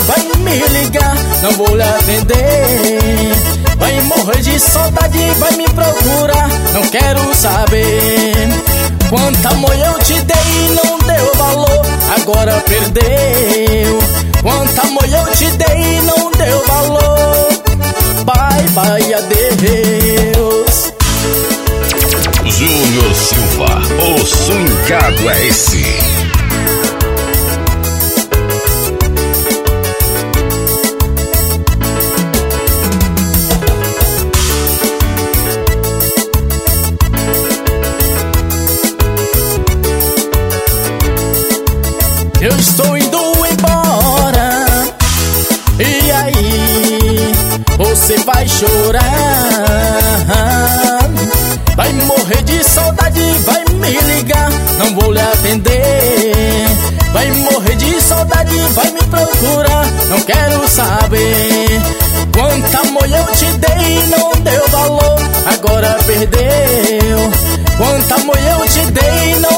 vai me ligar, não vou lhe atender. Vai morrer de saudade, vai me procurar, não quero saber. Quanto amor eu te dei e não deu valor, agora perdeu. Quanto amor eu te dei e não deu valor, bye bye, adeus. Júnior Silva, o swingado é esse. Eu estou indo embora, e aí você vai chorar. Vai morrer de saudade, vai me ligar, não vou lhe atender. Vai morrer de saudade, vai me procurar, não quero saber. Quanto amor eu te dei e não deu valor, agora perdeu. Quanto amor eu te dei e não